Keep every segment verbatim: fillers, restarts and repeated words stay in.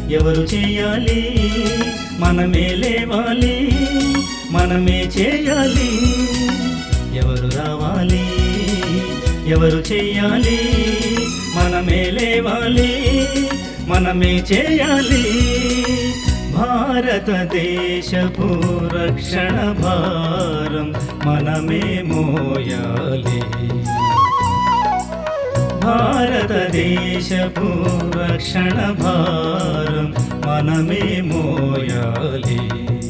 ఎవరు చేయాలి? మనమే లేవాలి, మనమే చేయాలి. ఎవరు రావాలి? ఎవరు చేయాలి? మనమే లేవాలి, మనమే చేయాలి. భారతదేశపు రక్షణ భారం మనమే మోయాలి. భారతదేశపు రక్షణ భారం మనమే మోయాలి.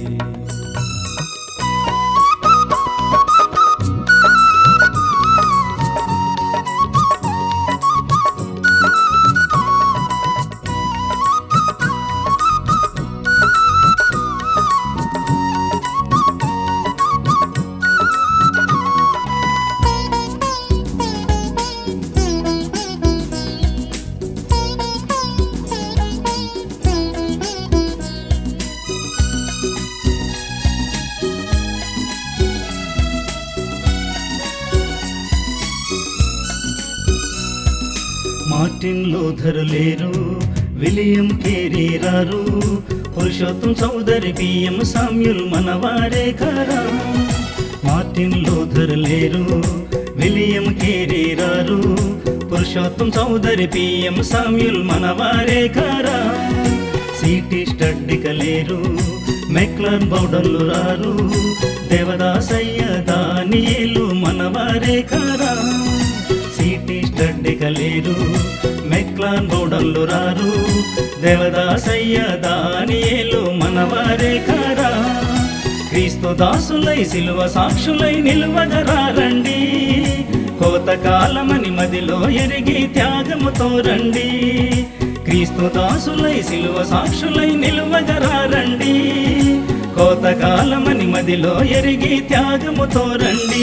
మార్టిన్ లూథర్ లేరు, విలియం కేరీ రారు, పురుషోత్తం చౌదరి బిఎం సామ్యూల్ మనవారే కారా. మార్టిన్ లూథర్ లేరు, విలియం కేరీ రారు, పురుషోత్తం చౌదరి బిఎం సామ్యూల్ మనవారే కారా. సిటీ స్టడ్డిక లేరు, మెక్లర్ బౌడన్లు రారు, దేవదాసయ్య దానియేలు మనవారే కారా. సిటీ స్టడ్డిక లేరు, మెక్లాన్ బౌడన్లు రారు, దేవదాసయ్య దానియేలు మనవారే కారా. క్రీస్తు దాసులై సిలువ సాక్షులై నిలువగరారండి, కోతకాలమని మదిలో ఎరిగి త్యాగముతో రండి. క్రీస్తు దాసులై సిలువ సాక్షులై నిలువగరారండి, కోతకాలమని మదిలో ఎరిగి త్యాగముతో రండి.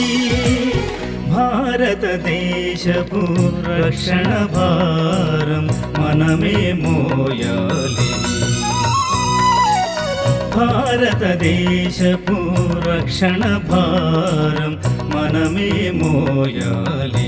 భారతదేశపు రక్షణ భారం మనమే మోయాలి. భారతదేశపు రక్షణ భారం మనమే మోయాలి.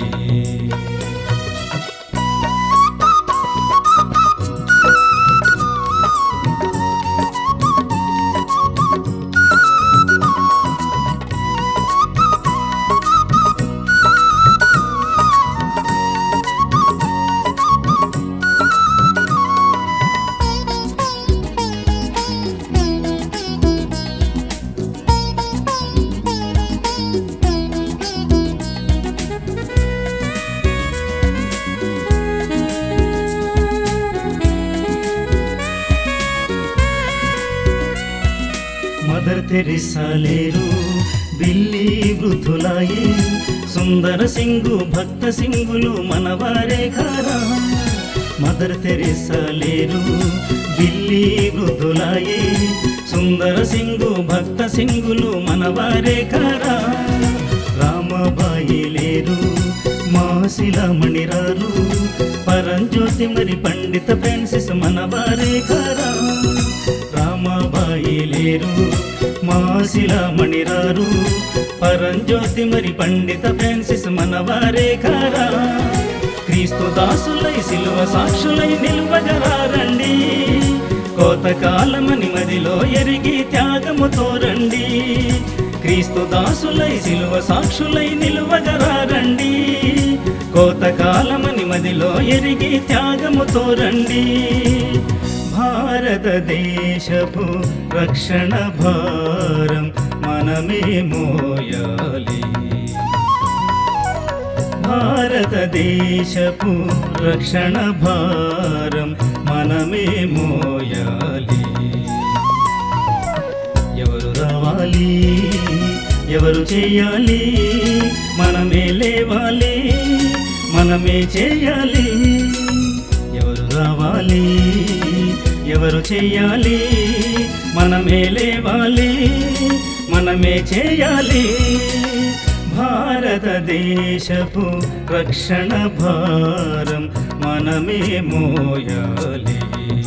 మదర్ తెరిసా లేరు, బిల్లీ వృద్ధులాయే, సుందర సింగు భక్త సింగులు మనవారే కారా. మదర్ తెరిసా లేరు, బిల్లీ వృద్ధులాయే, సుందర సింగు భక్త సింగులు మనవారే కారా. రామబాయి లేరు, మాసిలామణి రారు, పరంజ్యోతి మరి పండిత ఫ్రాన్సిస్ మనవారే కారా. రామబాయి లేరు, మాసిలామణి రారు, పరంజ్యోతి మరి పండిత ఫ్రాన్సిస్ మనవారే కారా. క్రీస్తు దాసులై సిలువ సాక్షులై నిలువగరారండి, కోతకాలమని మదిలో ఎరిగి త్యాగముతో రండి. క్రీస్తు దాసులై సిలువ సాక్షులై నిలువగరారండి, కోతకాలమని మదిలో ఎరిగి త్యాగముతో రండి. భారతదేశపు రక్షణ భారం మనమే మోయాలి. భారతదేశపు రక్షణ భారం మనమే మోయాలి. ఎవరు రావాలి? ఎవరు చేయాలి? మనమే లేవాలి, మనమే చేయాలి. ఎవరు రావాలి? ఎవరు చేయాలి? మనమే లేవాలి, మనమే చేయాలి. భారతదేశపు రక్షణ భారం మనమే మోయాలి.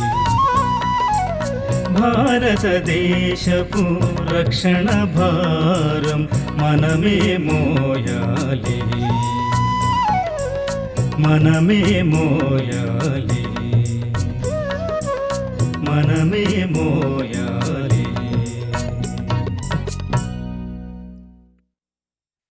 భారతదేశపు రక్షణ భారం మనమే మోయాలి, మనమే మోయాలి. మనమే మోయాలి.